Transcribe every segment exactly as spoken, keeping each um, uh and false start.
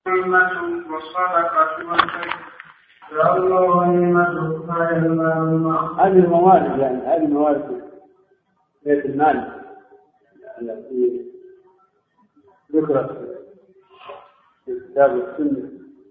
غنيمة والصدقة والخير فأما غنيمة فهي المال المأخوذ. هذه الموارد يعني هذه الموارد بيت المال التي ذكرت في كتاب السنة.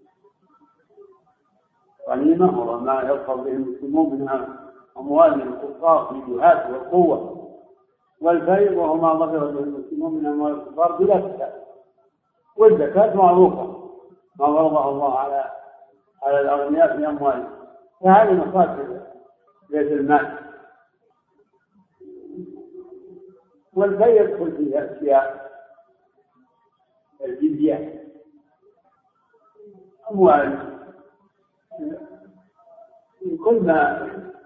غنيمة هو ما يظفر به المسلمون من أموال الكفار في الجهاد والقوة، والفيء وهو ما ظفر به المسلمون من أموال الكفار بلا زكاة، والزكاة معروفة ما فرضها الله على على الأغنياء في أموالهم، فهذه مصادر بيت المال. والفيء يدخل فيها أشياء الجزية، أموال كل ما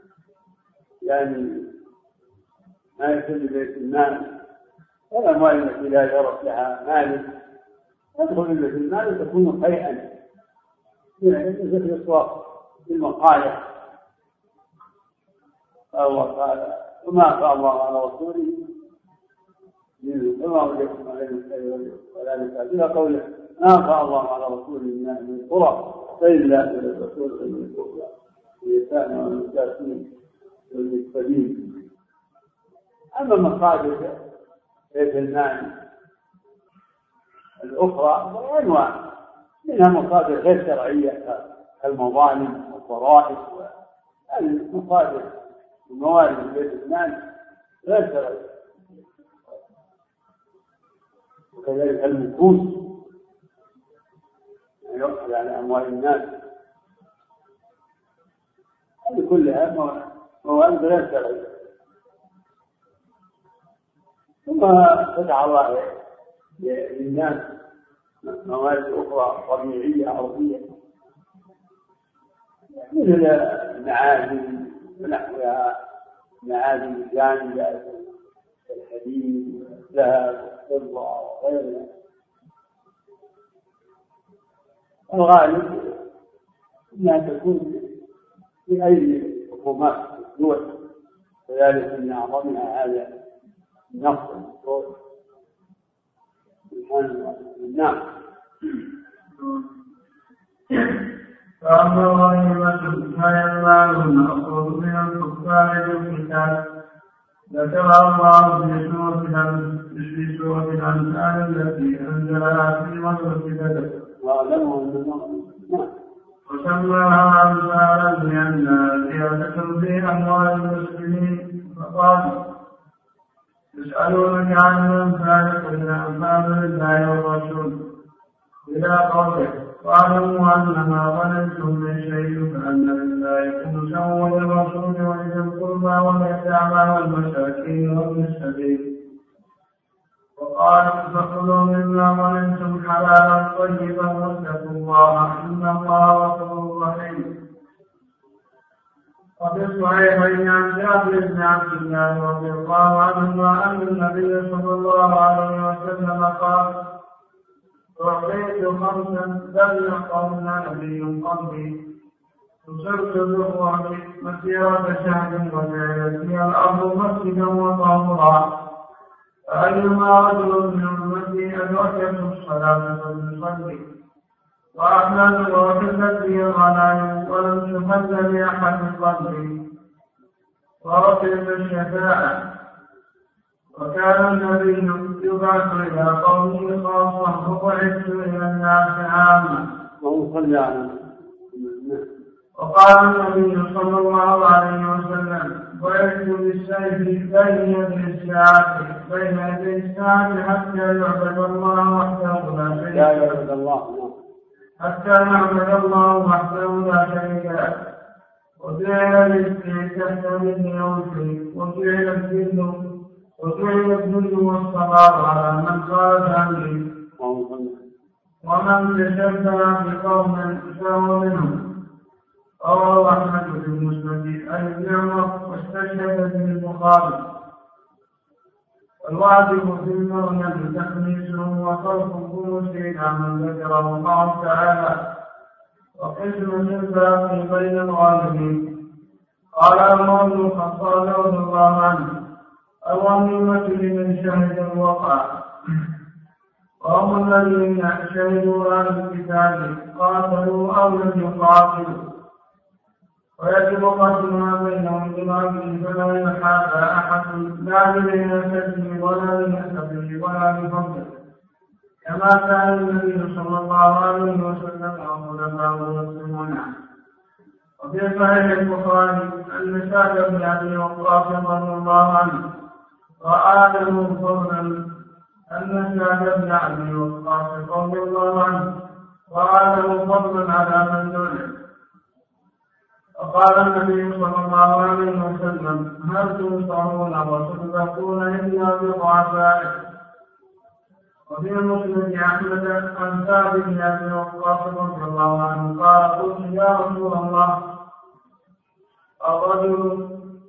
يعني ما يدخل بيت المال، والأموال التي لا يرث لها مالك تدخل في بيت المال وتكون فيئا مثل الأسواق في المقايع. الله قال وما قال الله على رسوله وما وجدتم عليه الخير ولا نسأل إلى قوله ما قال الله على رسوله من القرى فإلا الرسول من القرى الإنسان والمساكين والمستفيدين. أما مصادر بيت المال الأخرى أنواع، منها مصادر غير شرعية كالمظالم والضرائب، المصادر الموارد بيت المال غير شرعية، وكذلك المكوس يؤخذ على أموال الناس، هذه كلها موارد غير شرعية. ثم فتح الله للناس موارد أخرى طبيعية أرضية مثل المعادن ونحوها، معادن الجانبة الحديد والذهب والفضة وغيرها. الغالب أنها تكون في أيدي حكومات الدول، وذلك من أعظمها هذا النقص الدول. نعم. فأما غنيمة فهي المال المأخوذ من الكفار بالقتال، ذكر الله في سورة الأنفال التي أنزلها في غزوة بدر وسماها أنفالا لأنها زيادة في أموال المسلمين. فقال يسألونك عن الأنفال قل الأنفال لله والرسول إلى قوله واعلموا أنما ظننتم من شيء فأن لله خمسا وللرسول ولذي القربى واليتامى والمساكين وابن السبيل. وقال فكلوا مما ظننتم حلالا طيبا واتقوا الله إن الله غفور رحيم. وفي الصحيحين عن جابر بن عبد الله رضي الله عنهما أن النبي صلى الله عليه وسلم قال أعطيت خمسا لم يعطهن نبي قبلي نصرت بالرعب مسيرة شهر وجعلت لي الأرض مسجدا وطهورا فأيما رجل من أمتي أدركته الصلاة فليصلي وأحمد وحلت لي الغنائم ولم تحل لأحد قبلي ورفعت الشفاعة. وكان النبي يبعث إلى قومه خاصة وبعثت إلى الناس عامة. وقال النبي صلى الله عليه وسلم بعثت بالسيف بين يدي الساعة بين يدي الساعة حتى يعبد الله وحده لا شريك له حتى يعبد الله وحده لا شريك له وجعل رزقي تحت مني أوفي وجعل الذل وجعل الذل والصغار على من خالف عني ومن تشبه بقوم فهو منهم. رواه أحمد في المسند أي النعمة واستشهد به البخاري. الواجب في المغنم تخميسه وخلق خمسه عمن ذكره الله تعالى وقسم الباقي بين الغالبين. قال عمر بن الخطاب رضي الله عنه الغنيمة لمن شهد الوقع وهم الذين شهدوا أهل الكتاب قاتلوا أو لم يقاتلوا، ويجب قتلها بينهم بالعدل فلا يحابى أحد لا بنسبه ولا بنسبه ولا بفضله، كما كان النبي صلى الله عليه وسلم وخلفاؤه المسلمون. وفي صحيح البخاري أن سعد بن أبي وقاص رضي الله عنه رأى له فضلا أن سعد بن أبي وقاص رضي الله عنه رأى له فضلا على من دونه، فقال النبي صلى الله عليه وسلم: هل تنصرون وتذبحون إلا بضعفائكم؟ وفي مسلم أحمد عن سعد بن أبي وقاص رضي الله عنه قال: قلت يا رسول الله، الرجل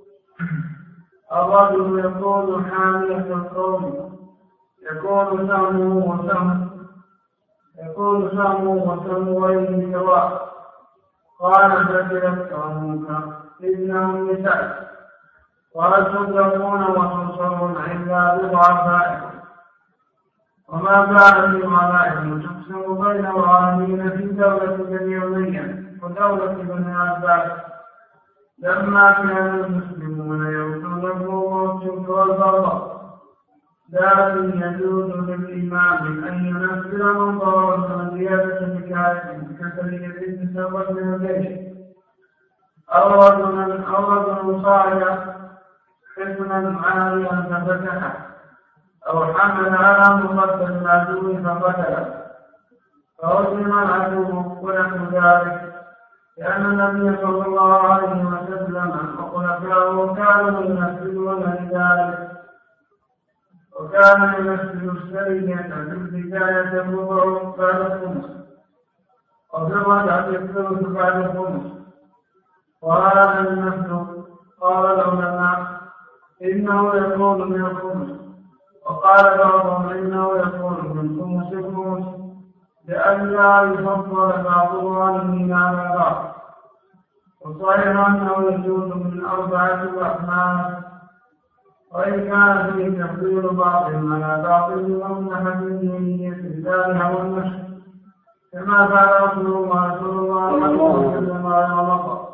الرجل يكون حامية القوم يكون سهمه وسهم يكون سهمه وسهم غيره سواء. قال: فكلت قومك إنهم نساء، وهل تدركون وتنصرون إلا بضعفائكم؟ وما كان في غنائم تقسم بين الغانمين في دولة بني أمية ودولة بني عباس، لما كان المسلمون يؤتون الروم والشرك والبغضاء، لكن يجوز للإمام أن ينزل من ضرر زيادة بكائن كسرية بنت سبب من الجيش، أو رجلا أو رجل صاعد حصنا عاليا ففتحه، أو حمل على مقدم العدو فقتله، فهزم العدو ونحو ذلك، لأن النبي صلى الله عليه وسلم وخلفاؤه كانوا ينفذون لذلك، وكان يمثل السرية في البداية الربع بعد الخمس، وفي الرجعة الثلث بعد الخمس. وهذا النفل قال العلماء إنه يكون من الخمس، وقال بعضهم إنه يكون من خمس الخمس، لئلا يفضل بعض الظالمين على بعض. وصحيح أنه يجوز من أربعة أحمال، وإن كان فيه تفضيل بعضهم على بعض ومنحة دينية الإسلام والنشر، كما قال رسول الله صلى الله عليه وسلم على مطر.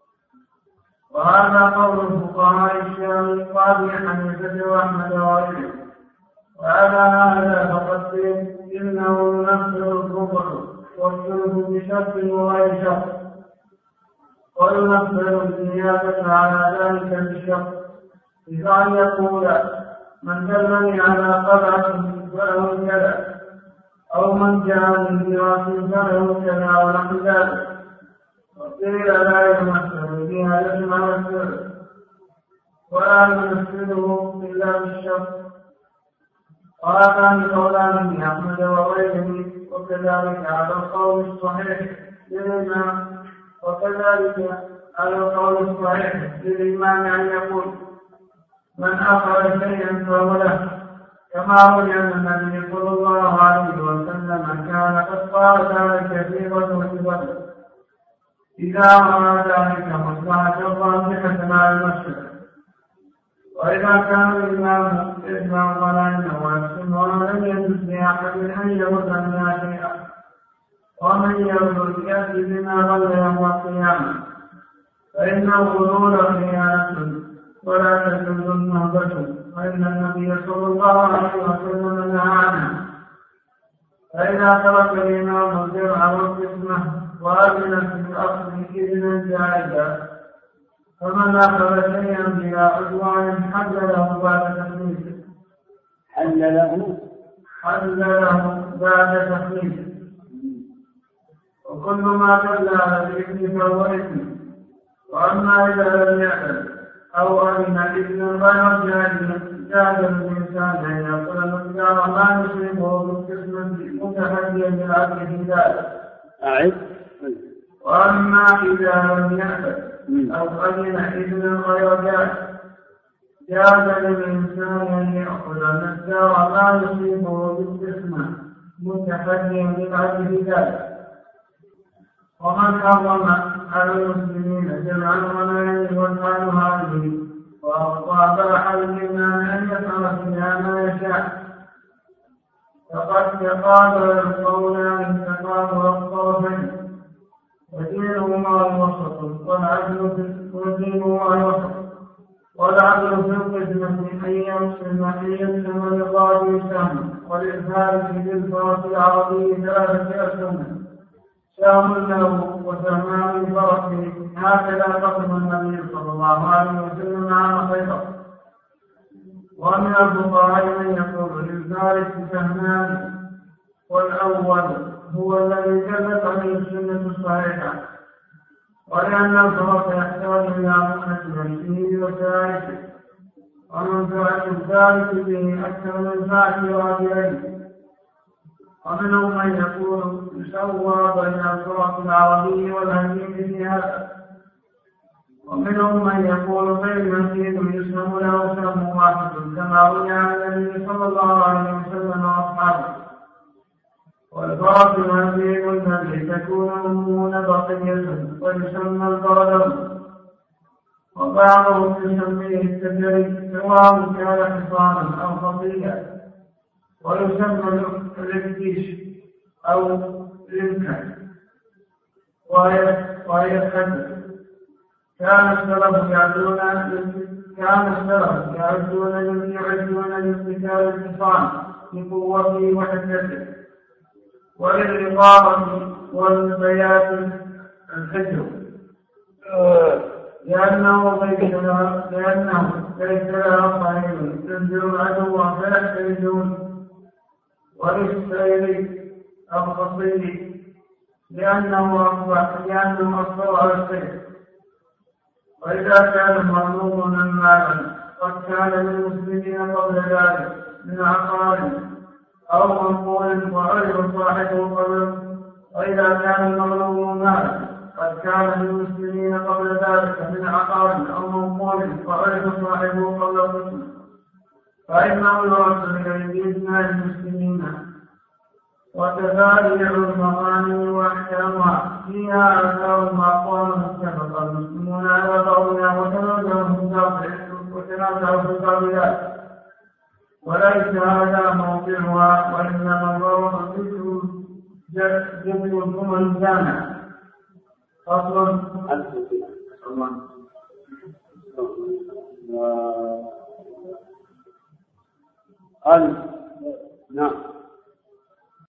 وهذا قول الفقهاء الشافعي قاضي حنيفة وأحمد وغيره. وعلى هذا فقد قيل إنه ينفذ الربع والثلث بشرط وغير شرط، وينفذ الزيادة على ذلك بالشرط، إذا أن يقول: من دلني على قطعة فله كذا، أو من جاء من ميراث فله كذا ونحو ذلك. وقيل لا يمثل بها يجمع الثلث، ولا يمثله إلا بالشرط. وهذان قولان من أحمد وغيره، وكذلك على القول الصحيح للإمام وكذلك على القول الصحيح للإمام أن يقول: من أخذ شيئا فهو له، كما روي أن النبي صلى الله عليه وسلم كان قد قال ذلك في غزوة بدر إذا رأى ذلك مصلحة راجحة مع المشرك. وإذا كان الإمام إجمع ظنانه ويقسمها لم يجوز لأحد أن يرد منها شيئا، ومن يرد يأتي بما غل يوم القيامة، فإن الغلول خيانة ولا تجوز النهضة، وإن النبي صلى الله عليه وسلم نهى عنها. فإذا ترك الإمام الدرع والقسمة وأذن في الأصل إذنا جائزا، فمن أخذ شيئا بلا عدوان حل له بعد تخليفه حل له حل له بعد تخليفه وكل ما دل على الإثم فهو إثم. وأما إذا لم يعلم أو أذن إذن غير جائز جاز الإنسان أن يقول مقدار ما يصيبه بالقسمة متحديا بالعدل في ذلك. أعد. وأما إذا لم يعلم أو أذن إذن غير جائز جاز للإنسان أن يأخذ مقدار ما يصيبه بالقسمة متحديا بالعدل في ذلك. ومن حرم على المسلمين جمع الغنائم والمال هذه وأطاع أحد الإمام أن يفعل فيها ما يشاء، فقد تقابل القولان تقابل الطرفين ودينهما الوسط والعدل الوسط والعدل في القسمة حيث الغالي سهم والإرهاب في الفرس العربي ثلاثة أسهم سهم له وسهمان لفرسه هكذا قسم النبي صلى الله عليه وسلم عام خيبر. ومن الفقهاء من يقول للفارس سهمان والأول هو الذي دلت عليه السنة الصحيحة ولأن الفرس يحتاج إلى مؤنة نفسه وسائسه ومن فعل الثالث به أكثر من فعل راجعين. ومنهم من يقول يسوى بين الفرس العربي والهندي في هذا. ومنهم من يقول بين الهندي يسلم له سهم واحد كما روي عن النبي صلى الله عليه وسلم وأصحابه. والفرس الهندي والنبي تكون أمون بقية ويسمى البردون وبعضهم يسميه التجري سواء كان حصانا أو خطيئا ويسمى الإكتيش أو الإمكان وهي الحجر. كان السلف يعدون كان السلف يعدون يعدون لامتثال الحصان بقوته وحدته وللإقامة والبيات الحجر لأنه ليس لأنه ليس لها صحيح تنزل العدو فيحتجون وللسير الخصي لأنه أصبح لأنه أصبح على السير. وإذا كان مظلوم من مال قد كان للمسلمين قبل ذلك من عقار أو منقول وعرف صاحبه قبل. وإذا كان المظلوم مال قد كان للمسلمين قبل ذلك من عقار أو منقول وعرف صاحبه قبل القسم فإنه يرد إليه بإذن المسلمين. وتفاريع المغانم وأحكامها فيها آثار وأقوال متفقة المسلمون على قولها وتنازعوا في القبيلات وليس هذا موضعها وإنما الله ذكر جبل الجامع. فصل قال نعم